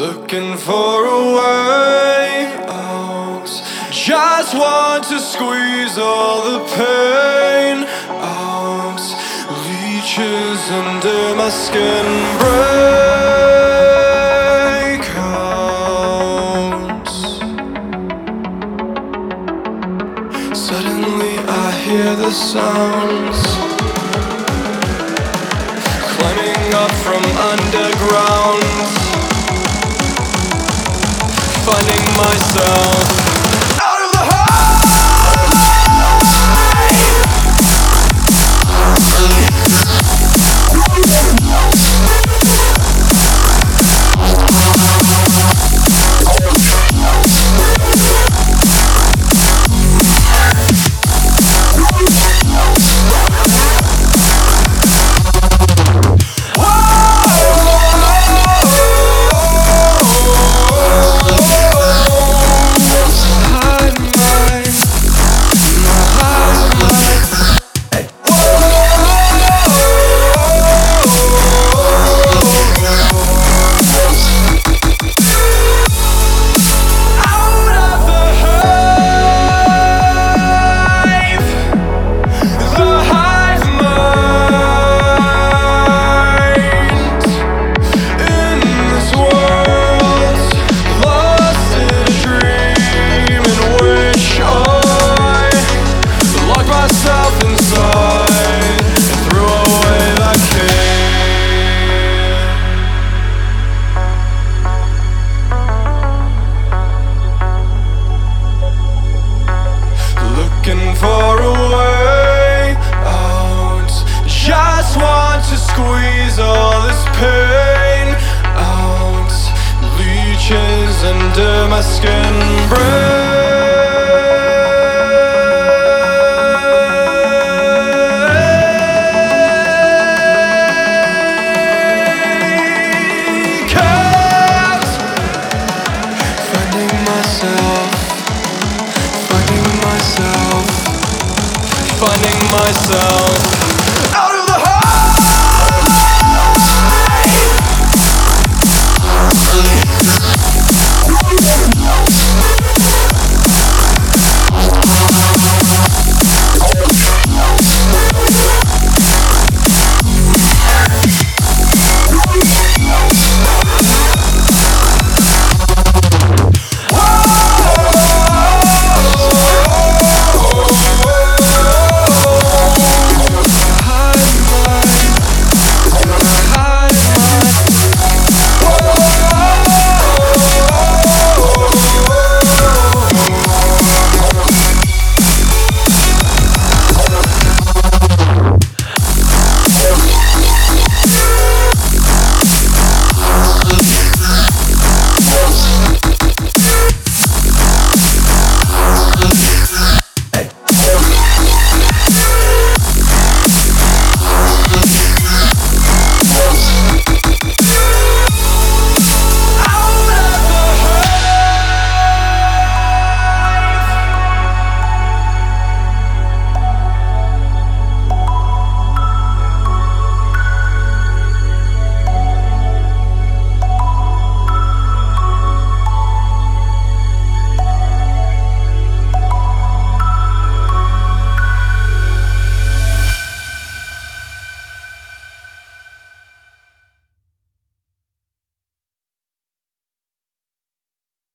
Looking for a way out. Just want to squeeze all the pain out. Leeches under my skin break out. Suddenly I hear the sounds climbing up from underground. Finding myself out of the for a way out. Just want to squeeze all this pain out. Leeches under my skin break out. Finding myself, finding myself, finding myself out